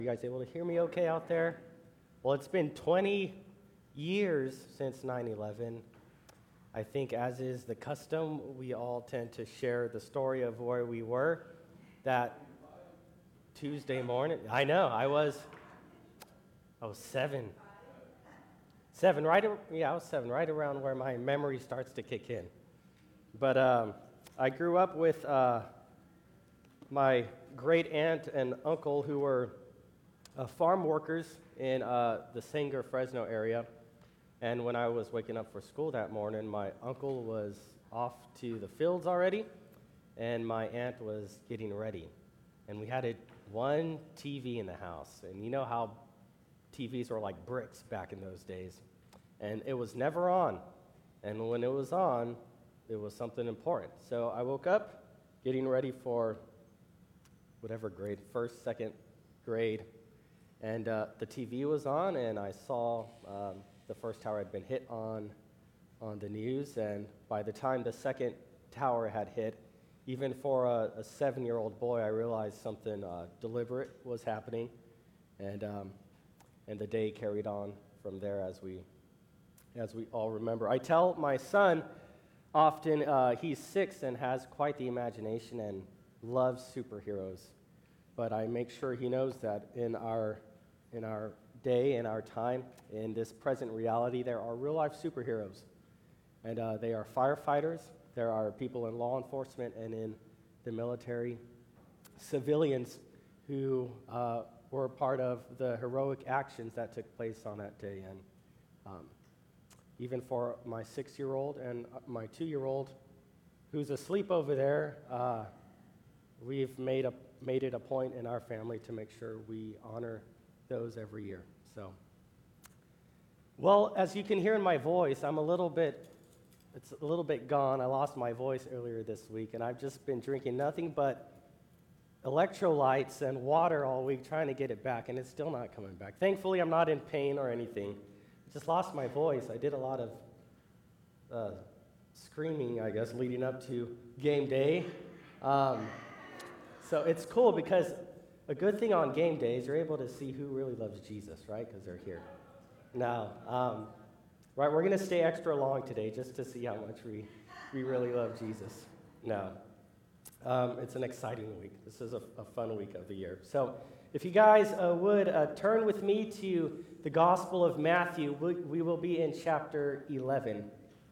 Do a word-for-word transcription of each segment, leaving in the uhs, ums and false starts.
You guys able to hear me okay out there? Well, it's been twenty years since nine eleven. I think, as is the custom, we all tend to share the story of where we were that Tuesday morning. I know, I was, I was seven. Seven, right? ar- Yeah, I was seven, right around where my memory starts to kick in. But um, I grew up with uh, my great aunt and uncle who were uh, farm workers in uh, the Sanger, Fresno area. And when I was waking up for school that morning, my uncle was off to the fields already, and my aunt was getting ready. And we had a, one T V in the house. And you know how T Vs were like bricks back in those days. And it was never on. And when it was on, it was something important. So I woke up getting ready for whatever grade, first, second grade. And uh, the T V was on, and I saw um, the first tower had been hit on on the news. And by the time the second tower had hit, even for a, a seven-year-old boy, I realized something uh, deliberate was happening. And um, and the day carried on from there, as we as we all remember. I tell my son often, uh, he's six and has quite the imagination and loves superheroes. But I make sure he knows that in our in our day, in our time, in this present reality, there are real-life superheroes. And uh, they are firefighters, there are people in law enforcement and in the military, civilians who uh, were part of the heroic actions that took place on that day. And um, even for my six-year-old and my two-year-old, who's asleep over there, uh, we've made a made it a point in our family to make sure we honor those every year. So, well, as you can hear in my voice, I'm a little bit, it's a little bit gone. I lost my voice earlier this week, and I've just been drinking nothing but electrolytes and water all week trying to get it back, and it's still not coming back. Thankfully, I'm not in pain or anything. I just lost my voice. I did a lot of uh, screaming, I guess, leading up to game day. Um, So it's cool because a good thing on game days, you're able to see who really loves Jesus, right? Because they're here. Now, um, right, we're going to stay extra long today just to see how much we, we really love Jesus. Now, um, it's an exciting week. This is a, a fun week of the year. So if you guys uh, would uh, turn with me to the Gospel of Matthew, we, we will be in chapter eleven.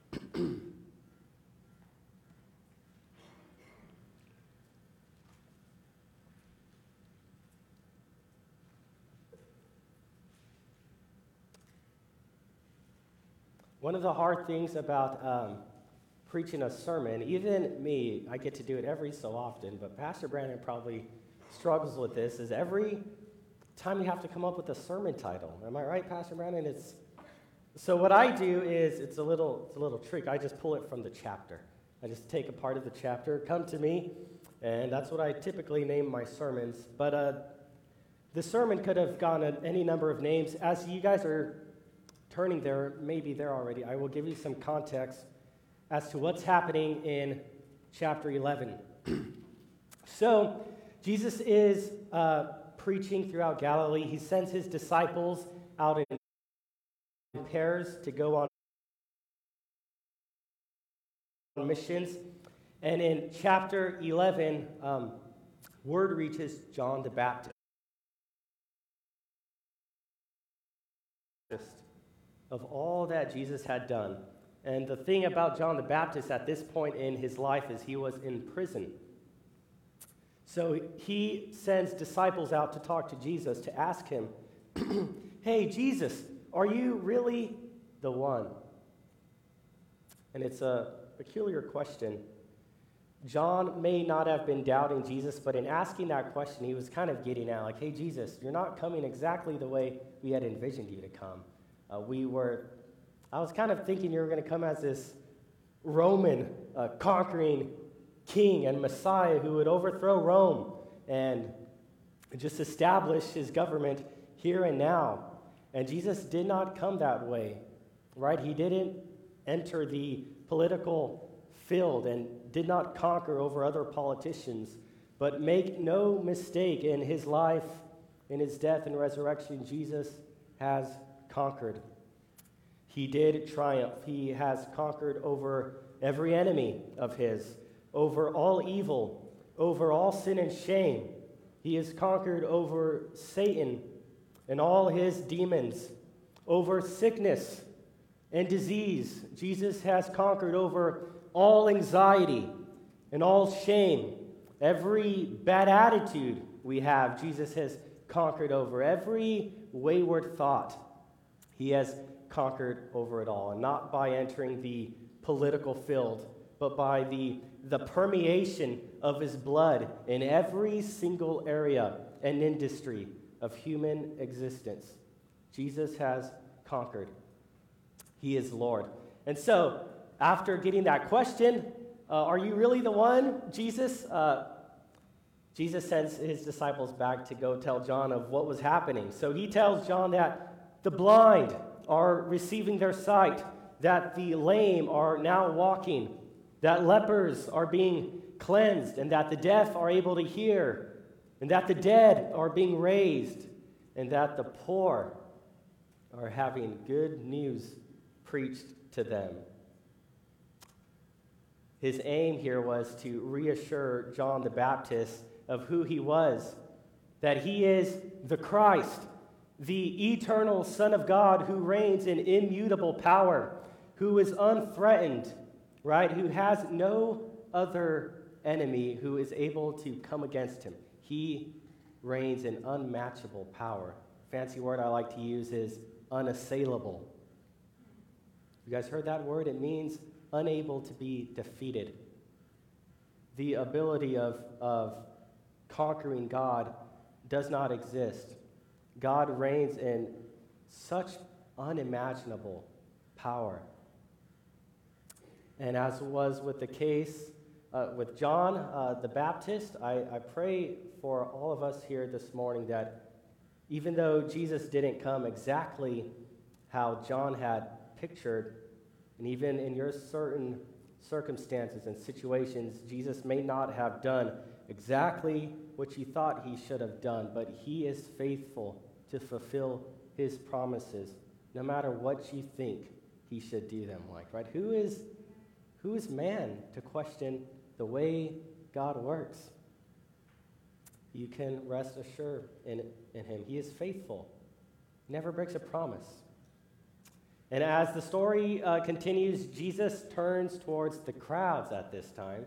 One of the hard things about um, preaching a sermon, even me, I get to do it every so often, but Pastor Brandon probably struggles with this, is every time you have to come up with a sermon title. Am I right, Pastor Brandon? It's so what I do is, it's a little, it's a little trick. I just pull it from the chapter. I just take a part of the chapter, come to me, and that's what I typically name my sermons. But uh, the sermon could have gone in any number of names. As you guys are turning there, maybe there already, I will give you some context as to what's happening in chapter eleven. So, Jesus is uh, preaching throughout Galilee. He sends his disciples out in pairs to go on missions. And in chapter eleven, um, word reaches John the Baptist of all that Jesus had done. And the thing about John the Baptist at this point in his life is he was in prison. So he sends disciples out to talk to Jesus, to ask him, hey, Jesus, are you really the one? And it's a peculiar question. John may not have been doubting Jesus, but in asking that question, he was kind of getting out, like, hey, Jesus, you're not coming exactly the way we had envisioned you to come. Uh, we were, I was kind of thinking you were going to come as this Roman uh, conquering king and Messiah who would overthrow Rome and just establish his government here and now. And Jesus did not come that way, right? He didn't enter the political field and did not conquer over other politicians. But make no mistake, in his life, In his death and resurrection, Jesus has conquered. He did triumph. He has conquered over every enemy of his, over all evil, over all sin and shame. He has conquered over Satan and all his demons, over sickness and disease. Jesus has conquered over all anxiety and all shame. Every bad attitude we have, Jesus has conquered over. Every wayward thought, he has conquered over it all. And not by entering the political field, but by the, the permeation of his blood in every single area and industry of human existence. Jesus has conquered. He is Lord. And so, after getting that question, uh, are you really the one, Jesus? Uh, Jesus sends his disciples back to go tell John of what was happening. So he tells John that the blind are receiving their sight, that the lame are now walking, that lepers are being cleansed, and that the deaf are able to hear, and that the dead are being raised, and that the poor are having good news preached to them. His aim here was to reassure John the Baptist of who he was, that he is the Christ, the eternal Son of God who reigns in immutable power, who is unthreatened, right? Who has no other enemy who is able to come against him. He reigns in unmatchable power. Fancy word I like to use is unassailable. You guys heard that word? It means unable to be defeated. The ability of, of conquering God does not exist. God reigns in such unimaginable power. And as was with the case uh, with John uh, the Baptist, I, I pray for all of us here this morning that even though Jesus didn't come exactly how John had pictured, and even in your certain circumstances and situations, Jesus may not have done exactly what you thought he should have done, but he is faithful to fulfill his promises, no matter what you think he should do them like, right? Who is, who is man to question the way God works? You can rest assured in, in him. He is faithful, never breaks a promise. And as the story uh, continues, Jesus turns towards the crowds at this time,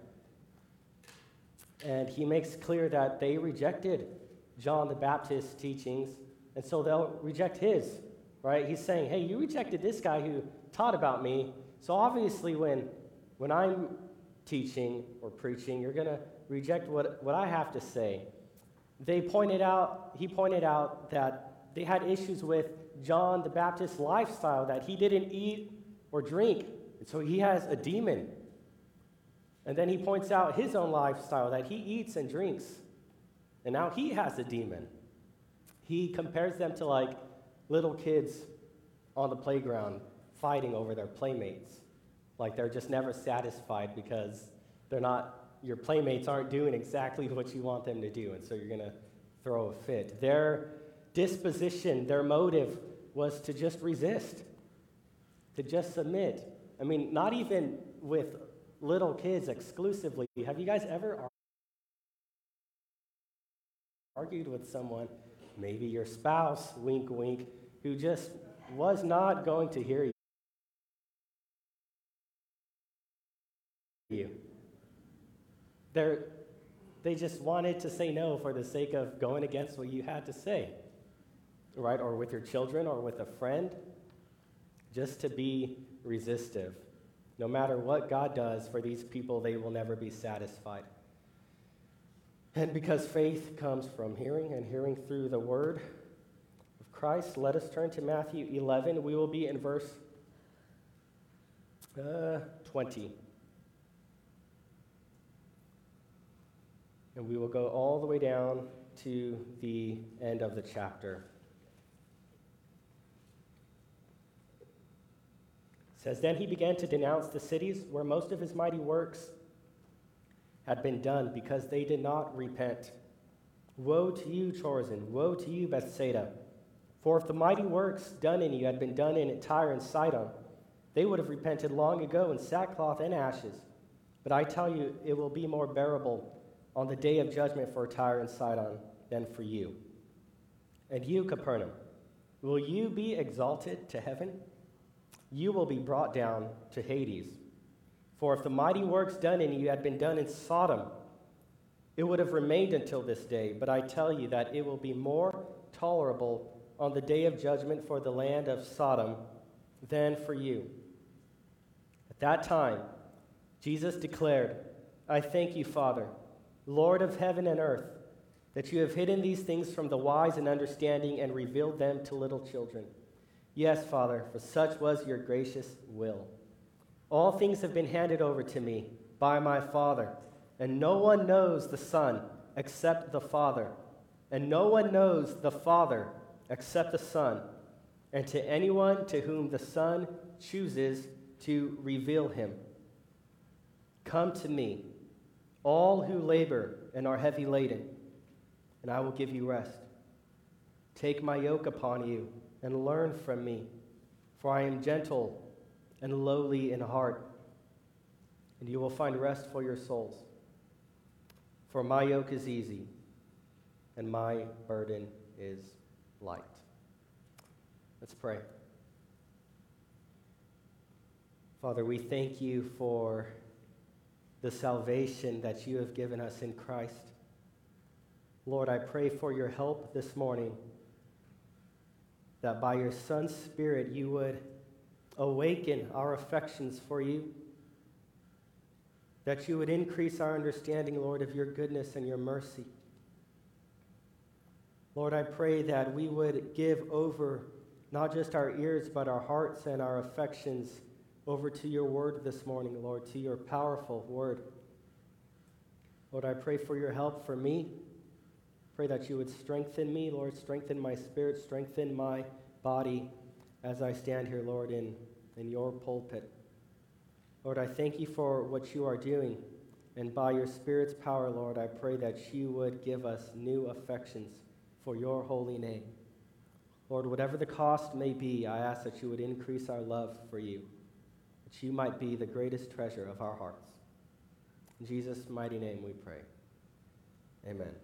and he makes clear that they rejected John the Baptist's teachings, and so they'll reject his, right? He's saying, hey, you rejected this guy who taught about me, so obviously when, when I'm teaching or preaching, you're going to reject what, what I have to say. They pointed out, he pointed out that they had issues with John the Baptist's lifestyle, that he didn't eat or drink, and so he has a demon. And then he points out his own lifestyle, that he eats and drinks, and now he has a demon. He compares them to like little kids on the playground fighting over their playmates. Like they're just never satisfied because they're not, your playmates aren't doing exactly what you want them to do, and so you're going to throw a fit. Their disposition, their motive was to just resist, to just submit. I mean, not even with little kids exclusively. Have you guys ever argued with someone, maybe your spouse, wink, wink, who just was not going to hear you? They're, they just wanted to say no for the sake of going against what you had to say, right? Or with your children or with a friend, just to be resistive. No matter what God does for these people, they will never be satisfied. And because faith comes from hearing, and hearing through the word of Christ, let us turn to Matthew eleven. We will be in verse uh, twenty. And we will go all the way down to the end of the chapter. It says, then he began to denounce the cities where most of his mighty works had been done, because they did not repent. Woe to you, Chorazin! Woe to you, Bethsaida! For if the mighty works done in you had been done in Tyre and Sidon, they would have repented long ago in sackcloth and ashes. But I tell you, it will be more bearable on the day of judgment for Tyre and Sidon than for you. And you, Capernaum, will you be exalted to heaven? You will be brought down to Hades. For if the mighty works done in you had been done in Sodom, it would have remained until this day. But I tell you that it will be more tolerable on the day of judgment for the land of Sodom than for you. At that time, Jesus declared, I thank you, Father, Lord of heaven and earth, that you have hidden these things from the wise and understanding and revealed them to little children. Yes, Father, for such was your gracious will. All things have been handed over to me by my Father, and no one knows the Son except the Father, and no one knows the Father except the Son, and to anyone to whom the Son chooses to reveal him. Come to me, all who labor and are heavy laden, and I will give you rest. Take my yoke upon you and learn from me, for I am gentle and lowly in heart, and you will find rest for your souls. For my yoke is easy, and my burden is light. Let's pray. Father, we thank you for the salvation that you have given us in Christ. Lord, I pray for your help this morning, that by your Son's Spirit you would awaken our affections for you, that you would increase our understanding, Lord, of your goodness and your mercy. Lord, I pray that we would give over not just our ears, but our hearts and our affections over to your word this morning, Lord, to your powerful word. Lord, I pray for your help for me. Pray that you would strengthen me, Lord, strengthen my spirit, strengthen my body as I stand here, Lord, in, in your pulpit. Lord, I thank you for what you are doing. And by your Spirit's power, Lord, I pray that you would give us new affections for your holy name. Lord, whatever the cost may be, I ask that you would increase our love for you, that you might be the greatest treasure of our hearts. In Jesus' mighty name we pray. Amen.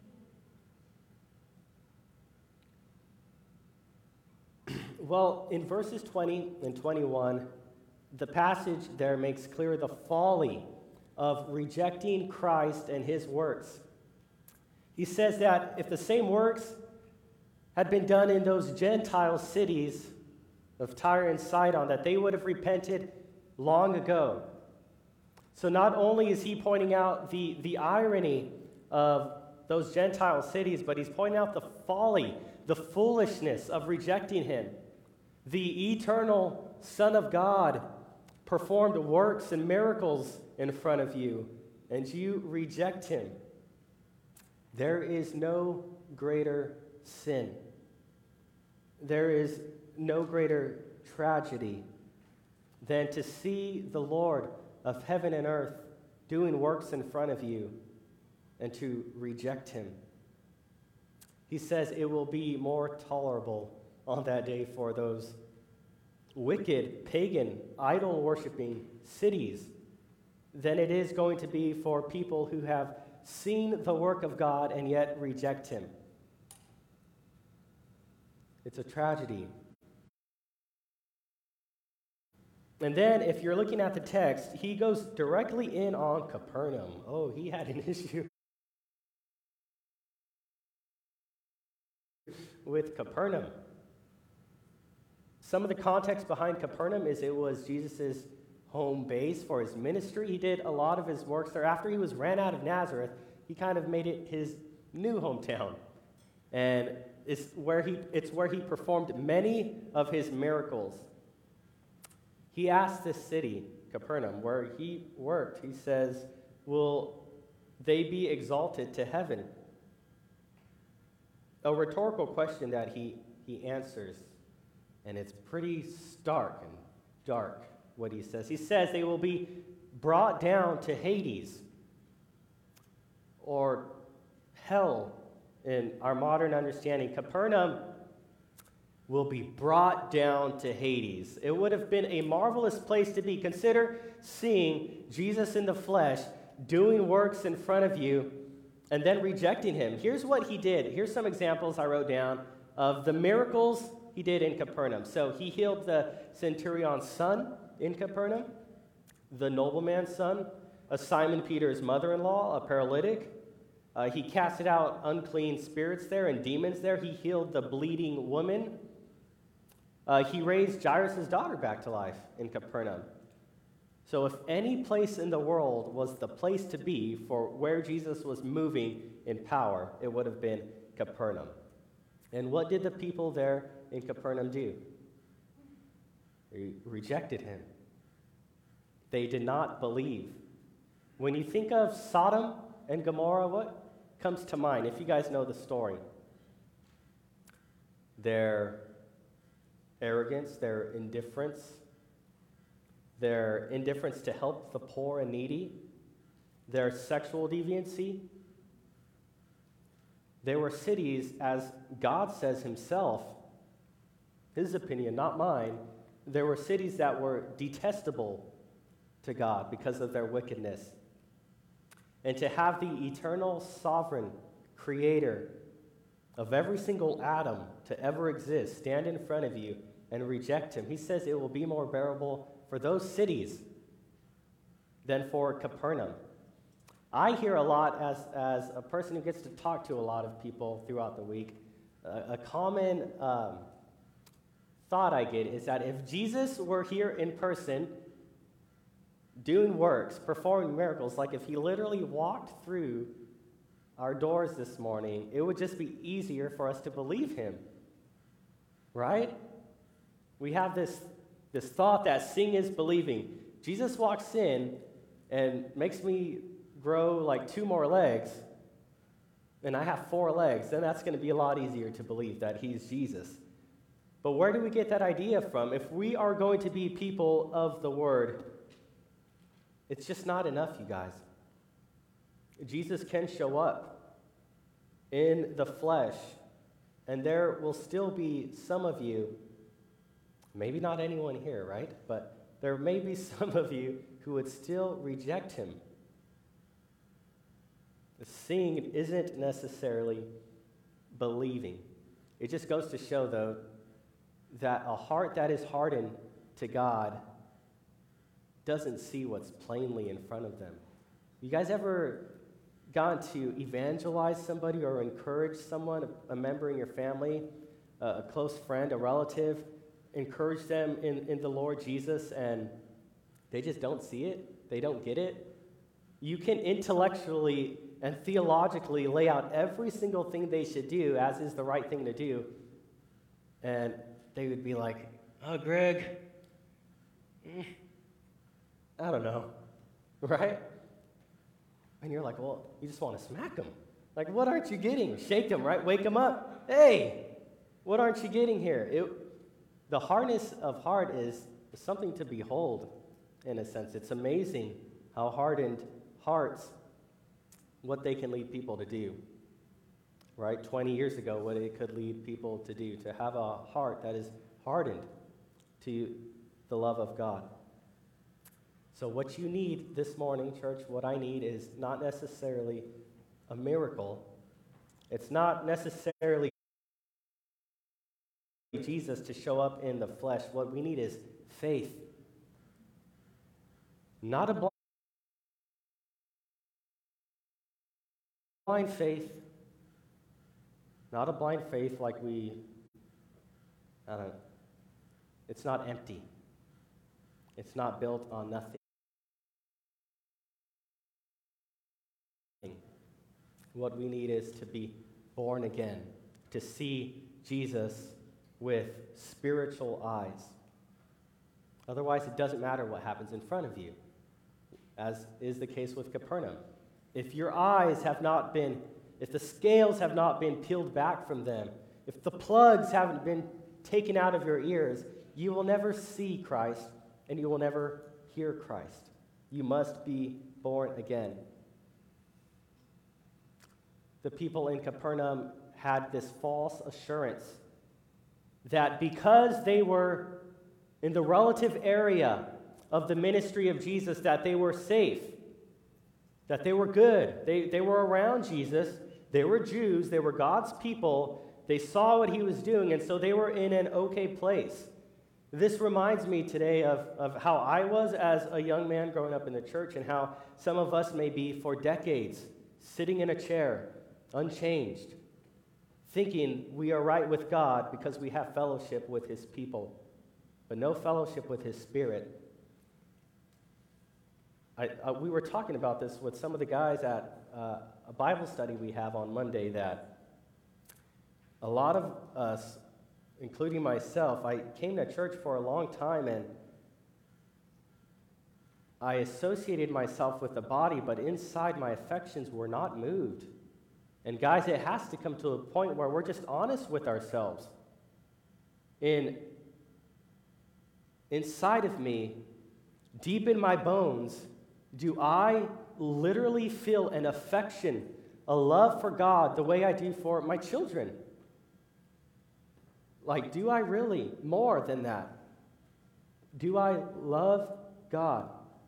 Well, in verses twenty and twenty-one, the passage there makes clear the folly of rejecting Christ and his works. He says that if the same works had been done in those Gentile cities of Tyre and Sidon, that they would have repented long ago. So not only is he pointing out the, the irony of those Gentile cities, but he's pointing out the folly, the foolishness of rejecting him. The eternal Son of God performed works and miracles in front of you, and you reject him. There is no greater sin. There is no greater tragedy than to see the Lord of heaven and earth doing works in front of you and to reject him. He says it will be more tolerable on that day for those wicked, pagan, idol-worshiping cities than it is going to be for people who have seen the work of God and yet reject him. It's a tragedy. And then, if you're looking at the text, he goes directly in on Capernaum. Oh, he had an issue with Capernaum. Some of the context behind Capernaum is it was Jesus' home base for his ministry. He did a lot of his works there. After he was ran out of Nazareth, he kind of made it his new hometown. And it's where he, it's where he performed many of his miracles. He asked this city, Capernaum, where he worked, he says, will they be exalted to heaven? A rhetorical question that he, he answers, and it's pretty stark and dark what he says. He says they will be brought down to Hades, or hell, in our modern understanding, Capernaum will be brought down to Hades. It would have been a marvelous place to be. Consider seeing Jesus in the flesh doing works in front of you and then rejecting him. Here's what he did. Here's some examples I wrote down of the miracles he did in Capernaum. So he healed the centurion's son in Capernaum, the nobleman's son, a Simon Peter's mother-in-law, a paralytic. Uh, he casted out unclean spirits there and demons there. He healed the bleeding woman. Uh, he raised Jairus' daughter back to life in Capernaum. So if any place in the world was the place to be for where Jesus was moving in power, it would have been Capernaum. And what did the people there in Capernaum do? They rejected him. They did not believe. When you think of Sodom and Gomorrah, what comes to mind? If you guys know the story, their arrogance, their indifference, their indifference to help the poor and needy, their sexual deviancy. They were cities, as God says himself, his opinion, not mine, there were cities that were detestable to God because of their wickedness. And to have the eternal, sovereign creator of every single atom to ever exist stand in front of you and reject him, he says it will be more bearable for those cities than for Capernaum. I hear a lot as, as a person who gets to talk to a lot of people throughout the week, a, a common um, thought I get is that if Jesus were here in person doing works, performing miracles, like if he literally walked through our doors this morning, it would just be easier for us to believe him, right? We have this, this thought that seeing is believing. Jesus walks in and makes me grow like two more legs, and I have four legs, then that's going to be a lot easier to believe that he's Jesus. But where do we get that idea from? If we are going to be people of the word, it's just not enough, you guys. Jesus can show up in the flesh, and there will still be some of you, maybe not anyone here, right? But there may be some of you who would still reject him. Seeing isn't necessarily believing. It just goes to show, though, that a heart that is hardened to God doesn't see what's plainly in front of them. You guys ever gone to evangelize somebody or encourage someone, a member in your family, a close friend, a relative, encourage them in, in the Lord Jesus, and they just don't see it? They don't get it? You can intellectually and theologically lay out every single thing they should do as is the right thing to do, and they would be like, oh, Greg, mm, I don't know, right? And you're like, well, you just want to smack them. Like, what aren't you getting? Shake them, right? Wake them up. Hey, what aren't you getting here? It, the hardness of heart is something to behold, in a sense. It's amazing how hardened hearts, what they can lead people to do, right? twenty years ago, what it could lead people to do, to have a heart that is hardened to the love of God. So what you need this morning, church, what I need is not necessarily a miracle. It's not necessarily Jesus to show up in the flesh. What we need is faith. Not a blind faith. Not a blind faith like we, I don't know. It's not empty. It's not built on nothing. What we need is to be born again, to see Jesus with spiritual eyes. Otherwise, it doesn't matter what happens in front of you, as is the case with Capernaum. If your eyes have not been, if the scales have not been peeled back from them, if the plugs haven't been taken out of your ears, you will never see Christ and you will never hear Christ. You must be born again. the people in Capernaum had this false assurance that because they were in the relative area of the ministry of Jesus, that they were safe, that they were good. They, they were around Jesus. They were Jews. They were God's people. They saw what he was doing, and so they were in an okay place. This reminds me today of, of how I was as a young man growing up in the church and how some of us may be for decades sitting in a chair, unchanged, thinking we are right with God because we have fellowship with his people, but no fellowship with his Spirit. I, uh, we were talking about this with some of the guys at uh, a Bible study we have on Monday, that a lot of us, including myself, I came to church for a long time and I associated myself with the body, but inside my affections were not moved. And guys, it has to come to a point where we're just honest with ourselves. In, inside of me, deep in my bones, do I literally feel an affection, a love for God the way I do for my children? Like, do I really? More than that. Do I love God?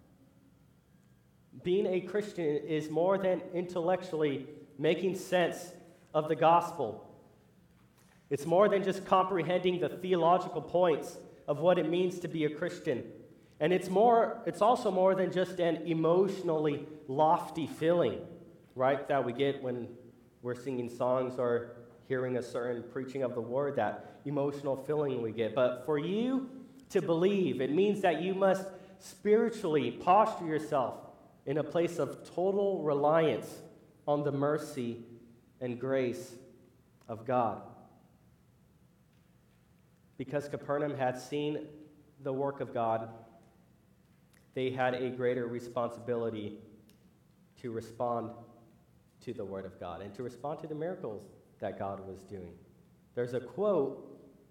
Being a Christian is more than intellectually making sense of the gospel. It's more than just comprehending the theological points of what it means to be a Christian. And it's more, it's also more than just an emotionally lofty feeling, right, that we get when we're singing songs or hearing a certain preaching of the word, that emotional feeling we get. But for you to believe, it means that you must spiritually posture yourself in a place of total reliance on the mercy and grace of God. Because Capernaum had seen the work of God, they had a greater responsibility to respond to the word of God and to respond to the miracles that God was doing. There's a quote,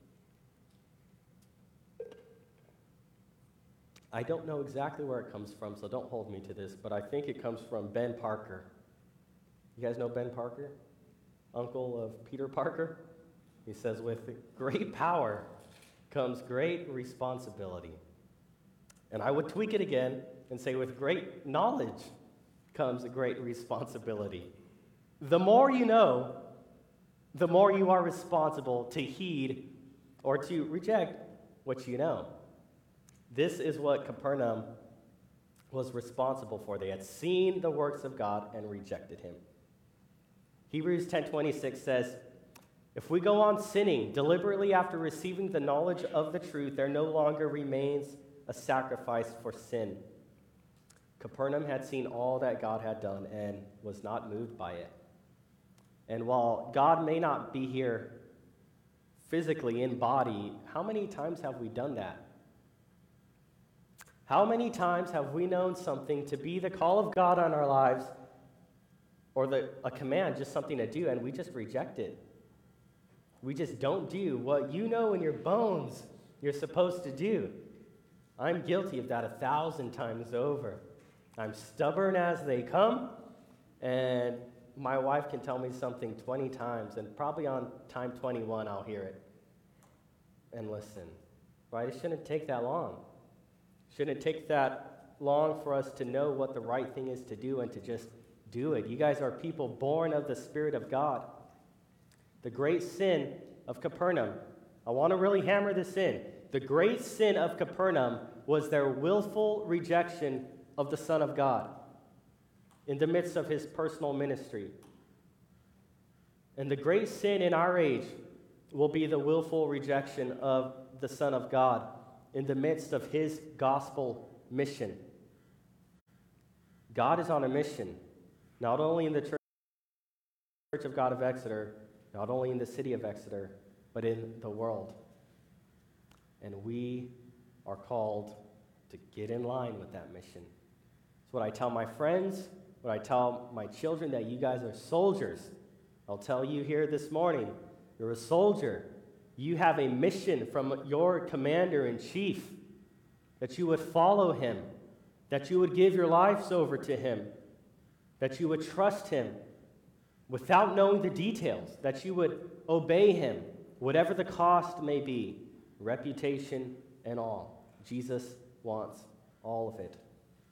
I don't know exactly where it comes from, so don't hold me to this, but I think it comes from Ben Parker. You guys know Ben Parker? Uncle of Peter Parker? He says, with great power comes great responsibility. And I would tweak it again and say, with great knowledge comes a great responsibility. The more you know, the more you are responsible to heed or to reject what you know. This is what Capernaum was responsible for. They had seen the works of God and rejected him. Hebrews ten twenty-six says, if we go on sinning deliberately after receiving the knowledge of the truth, there no longer remains a sacrifice for sin. Capernaum had seen all that God had done and was not moved by it. And while God may not be here physically in body, how many times have we done that? How many times have we known something to be the call of God on our lives or the, a command, just something to do, and we just reject it? We just don't do what you know in your bones you're supposed to do. I'm guilty of that a thousand times over. I'm stubborn as they come, and my wife can tell me something twenty times, and probably on time twenty-one I'll hear it and listen. Right? It shouldn't take that long. Shouldn't it take that long for us to know what the right thing is to do and to just do it? You guys are people born of the Spirit of God. The great sin of Capernaum, I want to really hammer this in. The great sin of Capernaum was their willful rejection of the Son of God in the midst of his personal ministry. And the great sin in our age will be the willful rejection of the Son of God in the midst of his gospel mission. God is on a mission, not only in the Church of God of Exeter, not only in the city of Exeter, but in the world. And we are called to get in line with that mission. It's what I tell my friends, what I tell my children, that you guys are soldiers. I'll tell you here this morning, you're a soldier. You have a mission from your commander-in-chief, that you would follow him, that you would give your lives over to him, that you would trust him, without knowing the details, that you would obey him, whatever the cost may be, reputation and all. Jesus wants all of it.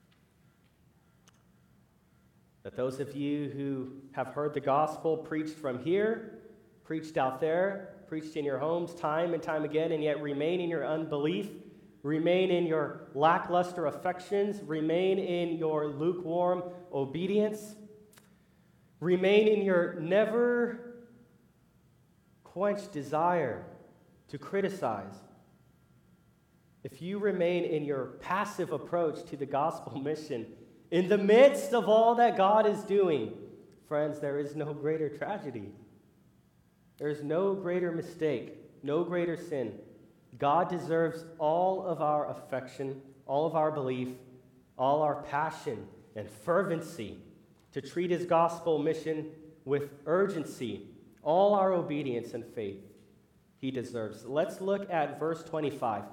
That those of you who have heard the gospel preached from here, preached out there, preached in your homes time and time again, and yet remain in your unbelief, remain in your lackluster affections, remain in your lukewarm obedience, remain in your never quenched desire to criticize. If you remain in your passive approach to the gospel mission, in the midst of all that God is doing, friends, there is no greater tragedy. There is no greater mistake, no greater sin. God deserves all of our affection, all of our belief, all our passion and fervency to treat his gospel mission with urgency, all our obedience and faith he deserves. Let's look at verse twenty-five.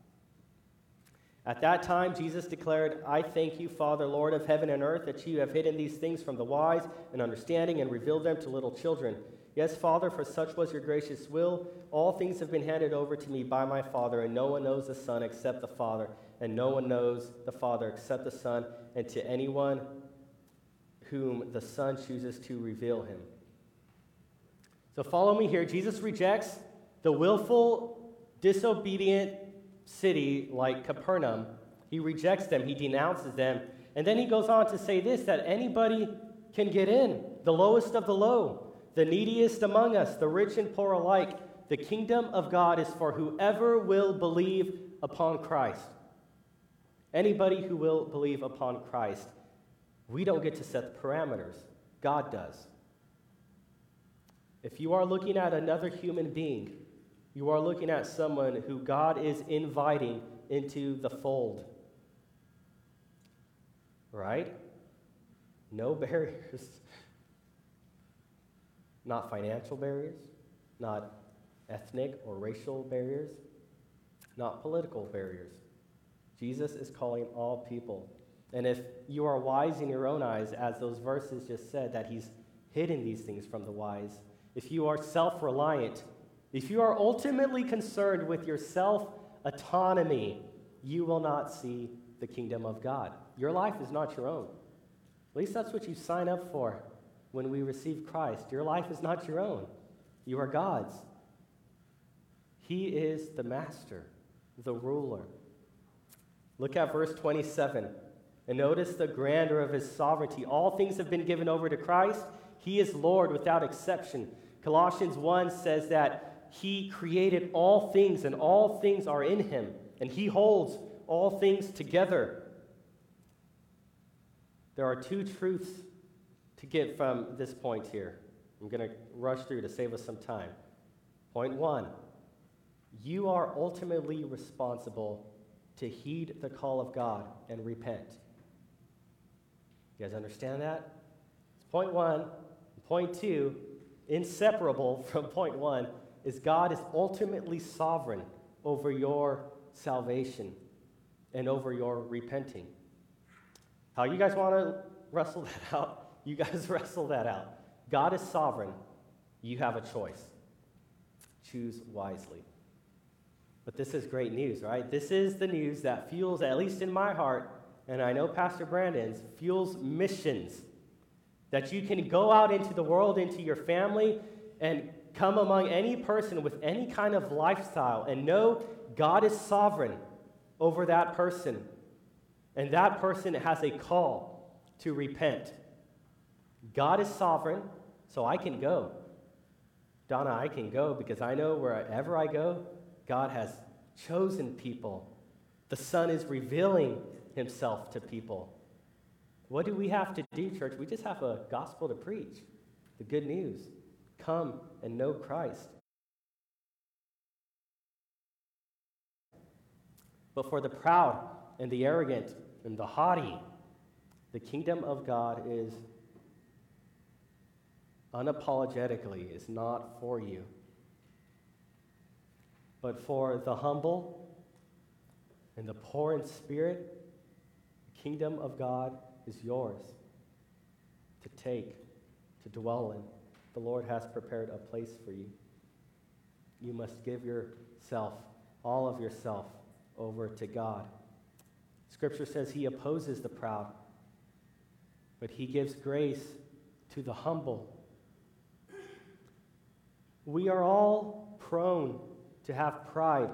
At that time, Jesus declared, I thank you, Father, Lord of heaven and earth, that you have hidden these things from the wise and understanding and revealed them to little children. Yes, Father, for such was your gracious will. All things have been handed over to me by my Father, and no one knows the Son except the Father, and no one knows the Father except the Son, and to anyone whom the Son chooses to reveal him. So follow me here. Jesus rejects the willful, disobedient city like Capernaum. He rejects them. He denounces them. And then he goes on to say this, that anybody can get in, the lowest of the low, the neediest among us, the rich and poor alike. The kingdom of God is for whoever will believe upon Christ. Anybody who will believe upon Christ. We don't get to set the parameters. God does. If you are looking at another human being, you are looking at someone who God is inviting into the fold. Right? No barriers. Not financial barriers, not ethnic or racial barriers, not political barriers. Jesus is calling all people. And if you are wise in your own eyes, as those verses just said, that he's hidden these things from the wise, if you are self-reliant, if you are ultimately concerned with your self-autonomy, you will not see the kingdom of God. Your life is not your own. At least that's what you sign up for when we receive Christ. Your life is not your own. You are God's. He is the master, the ruler. Look at verse twenty-seven. And notice the grandeur of his sovereignty. All things have been given over to Christ. He is Lord without exception. Colossians one says that he created all things, and all things are in him, and he holds all things together. There are two truths to get from this point here. I'm going to rush through to save us some time. Point one, you are ultimately responsible to heed the call of God and repent. You guys understand that? It's point one. Point two, inseparable from point one, is God is ultimately sovereign over your salvation and over your repenting. How you guys want to wrestle that out? You guys wrestle that out. God is sovereign. You have a choice. Choose wisely. But this is great news, right? This is the news that fuels, at least in my heart, and I know Pastor Brandon's, fuels missions. That you can go out into the world, into your family, and come among any person with any kind of lifestyle and know God is sovereign over that person. And that person has a call to repent. God is sovereign, so I can go. Donna, I can go because I know wherever I go, God has chosen people. The Son is revealing himself to people. What do we have to do, church? We just have a gospel to preach, the good news. Come and know Christ. But for the proud and the arrogant and the haughty, the kingdom of God is unapologetically is not for you. But for the humble and the poor in spirit, the kingdom of God is yours to take, to dwell in. The Lord has prepared a place for you. You must give yourself, all of yourself, over to God. Scripture says he opposes the proud, but he gives grace to the humble. We are all prone to have pride.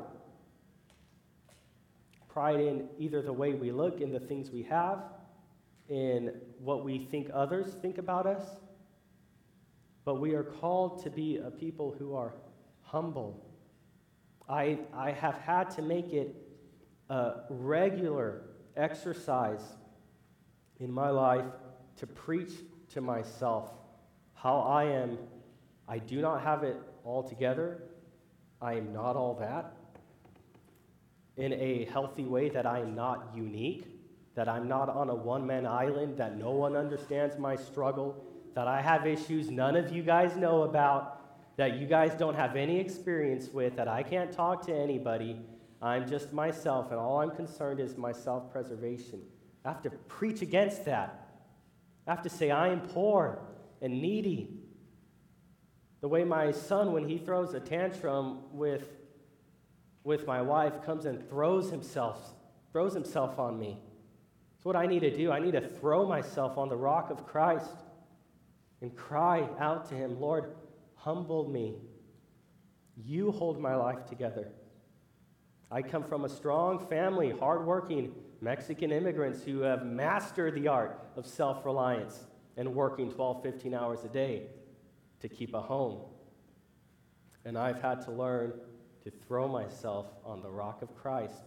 Pride in either the way we look, in the things we have, in what we think others think about us. But we are called to be a people who are humble. I, I have had to make it a regular exercise in my life to preach to myself how I am. I do not have it all together. I am not all that. In a healthy way, that I am not unique, that I'm not on a one-man island, that no one understands my struggle, that I have issues none of you guys know about, that you guys don't have any experience with, that I can't talk to anybody. I'm just myself, and all I'm concerned is my self-preservation. I have to preach against that. I have to say I am poor and needy. The way my son, when he throws a tantrum with, with my wife, comes and throws himself, throws himself on me. That's what I need to do. I need to throw myself on the rock of Christ and cry out to him, Lord, humble me. You hold my life together. I come from a strong family, hardworking Mexican immigrants who have mastered the art of self-reliance and working twelve, fifteen hours a day to keep a home. And I've had to learn to throw myself on the rock of Christ,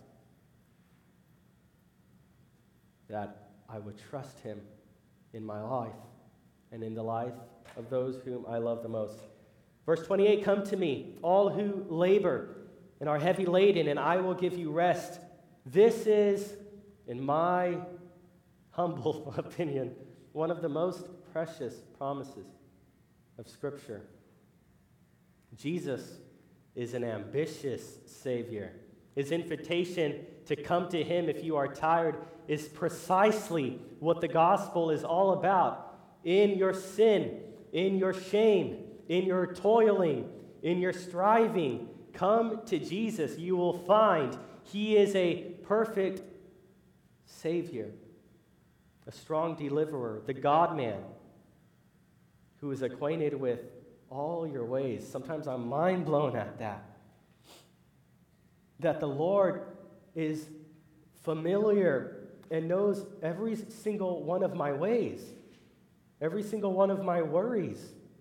that I would trust him in my life and in the life of those whom I love the most. Verse twenty-eight, come to me, all who labor and are heavy laden, and I will give you rest. This is, in my humble opinion, one of the most precious promises of Scripture. Jesus is an ambitious Savior. His invitation to come to him if you are tired is precisely what the gospel is all about. In your sin, in your shame, in your toiling, in your striving, come to Jesus. You will find he is a perfect Savior, a strong deliverer, the God-man who is acquainted with all your ways. Sometimes I'm mind blown at that. That the Lord is familiar and knows every single one of my ways, every single one of my worries.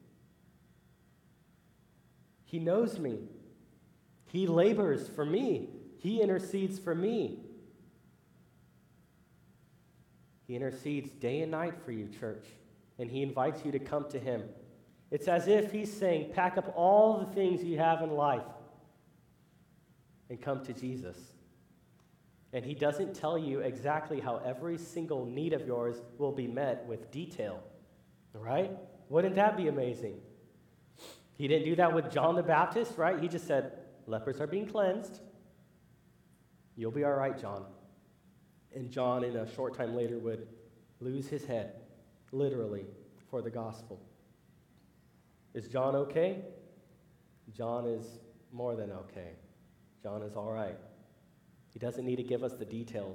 He knows me. He labors for me. He intercedes for me. He intercedes day and night for you, church, and he invites you to come to him. It's as if he's saying, pack up all the things you have in life and come to Jesus. And he doesn't tell you exactly how every single need of yours will be met with detail, right? Wouldn't that be amazing? He didn't do that with John the Baptist, right? He just said, lepers are being cleansed. You'll be all right, John. And John, in a short time later, would lose his head, literally, for the gospel. Is John okay? John is more than okay. John is all right. He doesn't need to give us the details.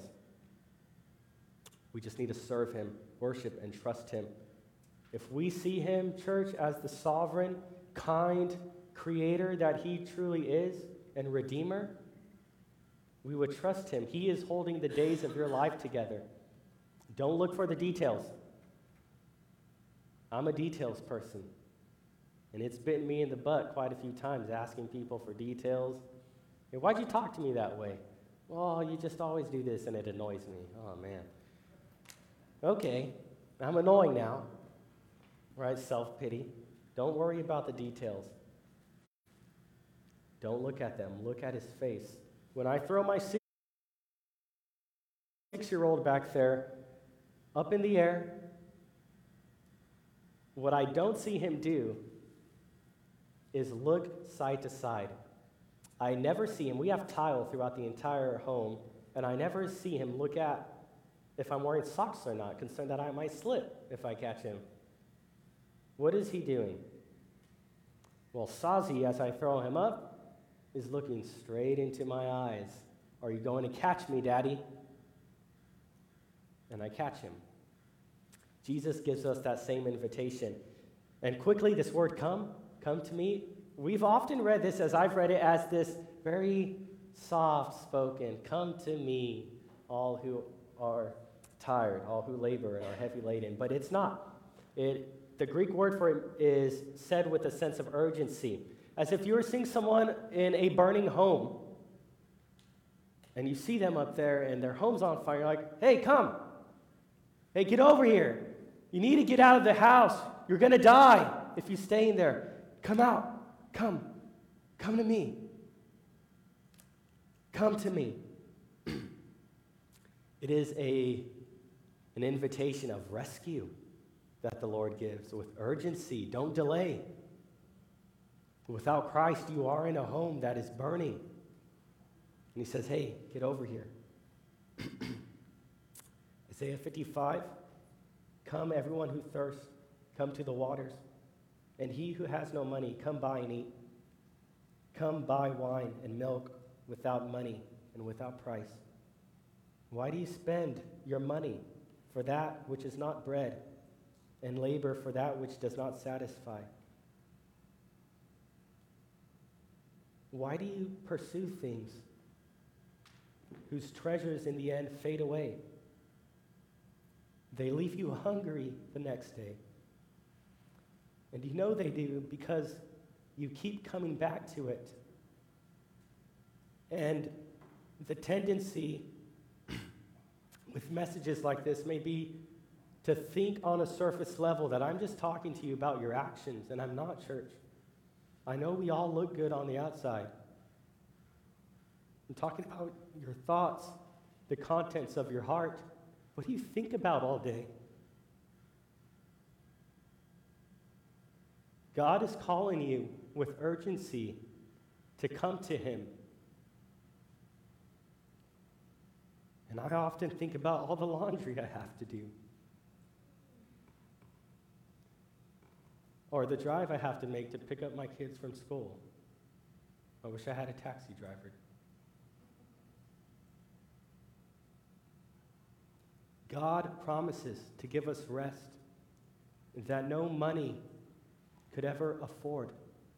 We just need to serve him, worship, and trust him. If we see him, church, as the sovereign, kind creator that he truly is and redeemer, we would trust him. He is holding the days of your life together. Don't look for the details. I'm a details person. And it's bitten me in the butt quite a few times asking people for details. Hey, why'd you talk to me that way? Well, you just always do this and it annoys me. Oh, man. Okay, I'm annoying now. Right, self-pity. Don't worry about the details. Don't look at them. Look at his face. When I throw my six-year-old back there up in the air, what I don't see him do is look side to side. I never see him. We have tile throughout the entire home, and I never see him look at if I'm wearing socks or not, concerned that I might slip if I catch him. What is he doing? Well, Sazi, as I throw him up, is looking straight into my eyes. Are you going to catch me, Daddy? And I catch him. Jesus gives us that same invitation. And quickly, this word come, come to me, we've often read this, as I've read it, as this very soft-spoken, come to me, all who are tired, all who labor and are heavy laden. But it's not. It, the Greek word for it is said with a sense of urgency, as if you were seeing someone in a burning home, and you see them up there, and their home's on fire. You're like, hey, come. Hey, get over here. You need to get out of the house. You're going to die if you stay in there. Come out. Come. Come to me. Come to me. It is a, an invitation of rescue that the Lord gives with urgency. Don't delay. Without Christ, you are in a home that is burning. And he says, hey, get over here. Isaiah fifty-five, come everyone who thirsts, come to the waters. And he who has no money, come buy and eat. Come buy wine and milk without money and without price. Why do you spend your money for that which is not bread, and labor for that which does not satisfy? Why do you pursue things whose treasures in the end fade away? They leave you hungry the next day. And you know they do because you keep coming back to it. And the tendency with messages like this may be to think on a surface level that I'm just talking to you about your actions, and I'm not, church. I know we all look good on the outside. I'm talking about your thoughts, the contents of your heart. What do you think about all day? God is calling you with urgency to come to him. And I often think about all the laundry I have to do, or the drive I have to make to pick up my kids from school. I wish I had a taxi driver. God promises to give us rest that no money could ever afford.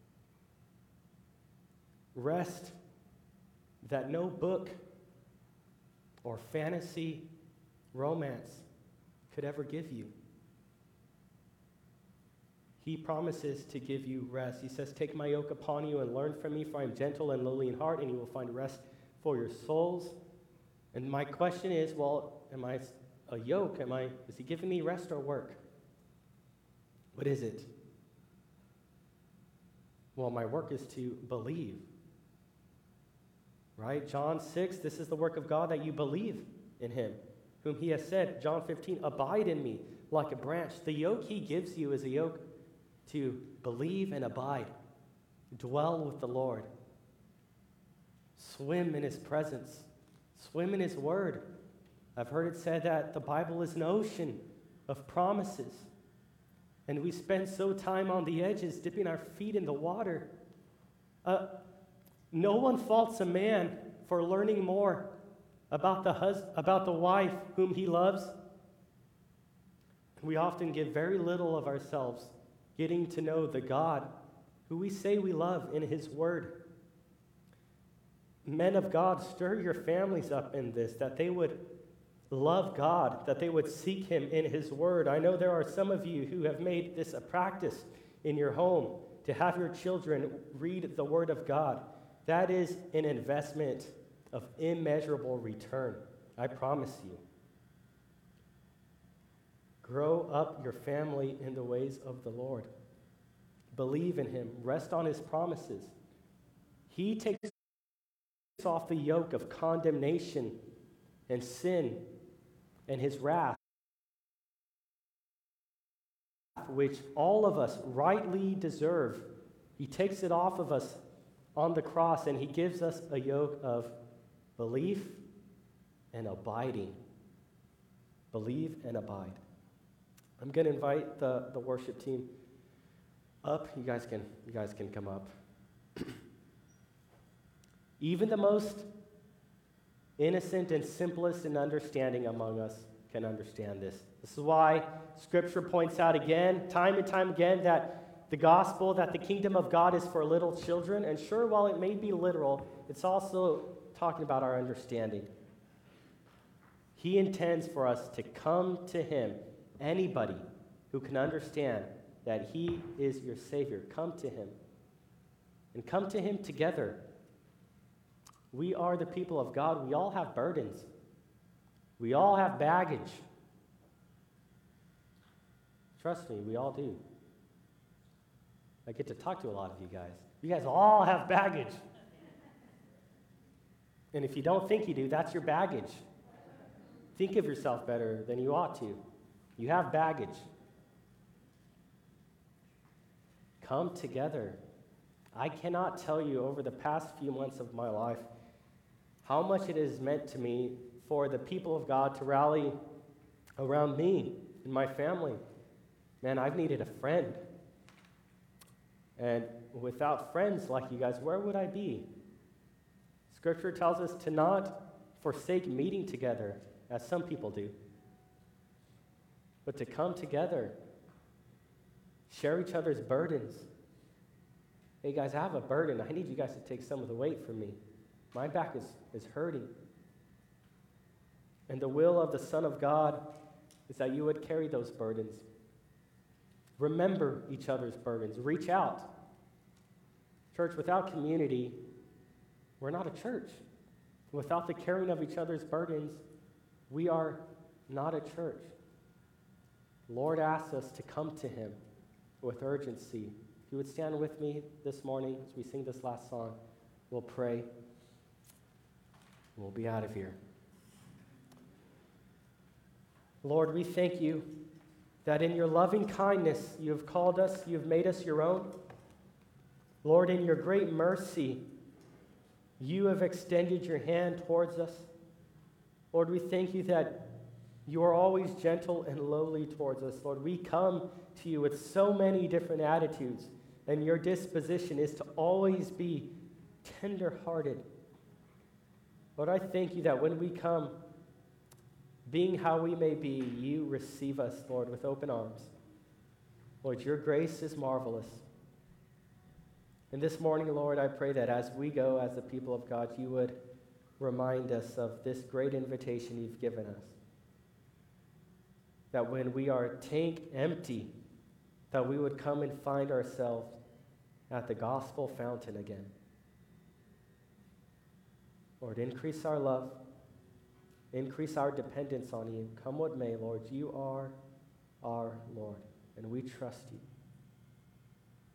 Rest that no book or fantasy romance could ever give you. He promises to give you rest. He says, take my yoke upon you and learn from me, for I am gentle and lowly in heart, and you will find rest for your souls. And my question is, well, am I a yoke? Am I, is he giving me rest or work? What is it? Well, my work is to believe. Right? John six, this is the work of God, that you believe in him, whom he has said. John fifteen, abide in me like a branch. The yoke he gives you is a yoke to believe and abide. Dwell with the Lord. Swim in his presence. Swim in his word. I've heard it said that the Bible is an ocean of promises. And we spend so time on the edges, dipping our feet in the water. Uh, no one faults a man for learning more about the hus- about the wife whom he loves. We often give very little of ourselves getting to know the God who we say we love in his word. Men of God, stir your families up in this, that they would love God, that they would seek him in his word. I know there are some of you who have made this a practice in your home to have your children read the word of God. That is an investment of immeasurable return, I promise you. Grow up your family in the ways of the Lord. Believe in him. Rest on his promises. He takes off the yoke of condemnation and sin and his wrath, which all of us rightly deserve. He takes it off of us on the cross, and he gives us a yoke of belief and abiding. Believe and abide. I'm going to invite the, the worship team Up, you guys can, you guys can come up. Even the most innocent and simplest and understanding among us can understand this. This is why Scripture points out again, time and time again, that the gospel, that the kingdom of God is for little children. And sure, while it may be literal, it's also talking about our understanding. He intends for us to come to him, anybody who can understand that he is your Savior. Come to him. And come to him together. We are the people of God. We all have burdens. We all have baggage. Trust me, we all do. I get to talk to a lot of you guys. You guys all have baggage. And if you don't think you do, that's your baggage. Think of yourself better than you ought to. You have baggage. Come together. I cannot tell you over the past few months of my life how much it has meant to me for the people of God to rally around me and my family. Man, I've needed a friend. And without friends like you guys, where would I be? Scripture tells us to not forsake meeting together, as some people do, but to come together, share each other's burdens. Hey guys, I have a burden. I need you guys to take some of the weight from me. My back is, is hurting. And the will of the Son of God is that you would carry those burdens. Remember each other's burdens. Reach out. Church, without community, we're not a church. Without the carrying of each other's burdens, we are not a church. Lord asks us to come to him with urgency. If you would stand with me this morning as we sing this last song, we'll pray. We'll be out of here. Lord, we thank you that in your loving kindness you have called us, you have made us your own. Lord, in your great mercy, you have extended your hand towards us. Lord, we thank you that you are always gentle and lowly towards us. Lord, we come to you with so many different attitudes, and your disposition is to always be tender-hearted. Lord, I thank you that when we come, being how we may be, you receive us, Lord, with open arms. Lord, your grace is marvelous. And this morning, Lord, I pray that as we go as the people of God, you would remind us of this great invitation you've given us. That when we are tank empty, that we would come and find ourselves at the gospel fountain again. Lord, increase our love. Increase our dependence on you. Come what may, Lord, you are our Lord, and we trust you.